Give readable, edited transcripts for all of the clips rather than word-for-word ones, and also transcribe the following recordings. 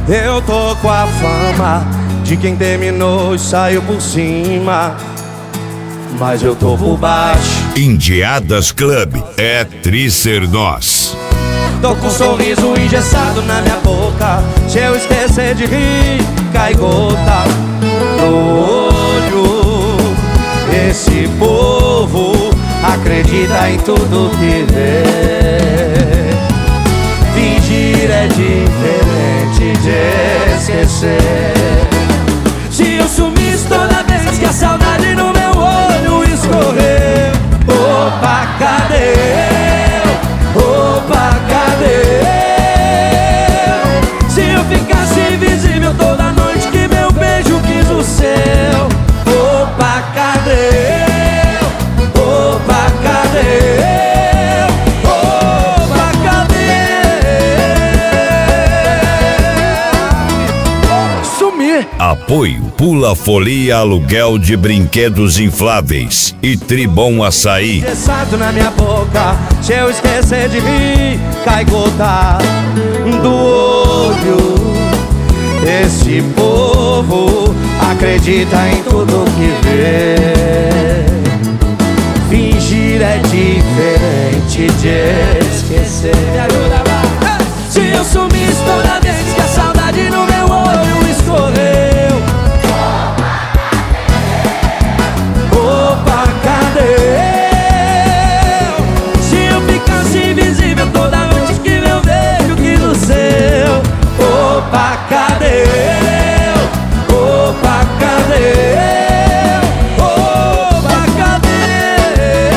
Eu tô com a fama de quem terminou e saiu por cima, mas eu tô por baixo. Indiadas Club é Trícer Nós. Tô com um sorriso engessado na minha boca. Se eu esquecer de rir, cai gota no olho. Esse povo acredita em tudo que vê. Fingir é diferente de esquecer. Se eu sumisse toda vez que a saudade no meu olho escorreu, opa, cadê eu? Opa, cadê eu? Se eu ficasse invisível toda noite que meu beijo quis o seu, opa, cadê eu? Opa, cadê eu? Opa, cadê? Sumir. Apoio Pula Folia Aluguel de Brinquedos Infláveis e Tribom Açaí. Engessado na minha boca. Se eu esquecer de rir, cai gota do olho. Esse povo acredita em tudo que vê. Fingir é diferente de esquecer. Me ajuda lá. Se eu sumisse toda vez que a saudade no meu olho escorreu, opa, cadê eu? Se eu ficasse invisível toda noite que meu beijo quis o seu, opa, cadê eu? Opa, cadê eu? Opa, cadê?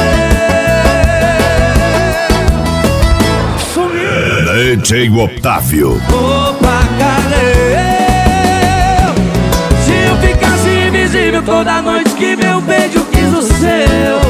Sumiu. DJ Otávio. Opa, cadê eu? Se eu ficasse invisível toda noite que meu beijo quis o seu,